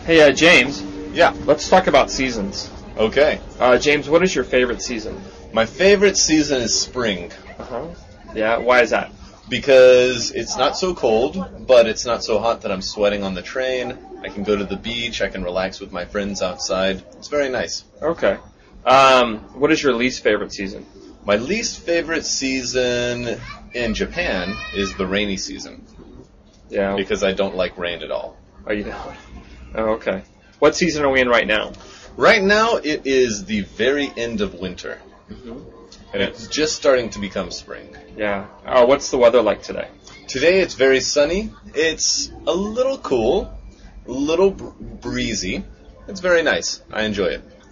Hey, James, Yeah. let's talk about seasons. Okay. James, what is your favorite season? My favorite season is spring Uh-huh. Yeah, why is that? because it's not so cold, but it's not so hot that I'm sweating on the train. I can go to the beach. I can relax with my friends outside. It's very nice. Okay. What is your least favorite season? My least favorite season in Japan is the rainy season Yeah. because I don't like rain at all. Oh, you don't? Oh, okay. What season are we in right now? Right now, it is the very end of winter, Mm-hmm. and it's just starting to become spring. Yeah. Oh, what's the weather like today? Today it's very sunny. It's a little cool, a little breezy. It's very nice. I enjoy it.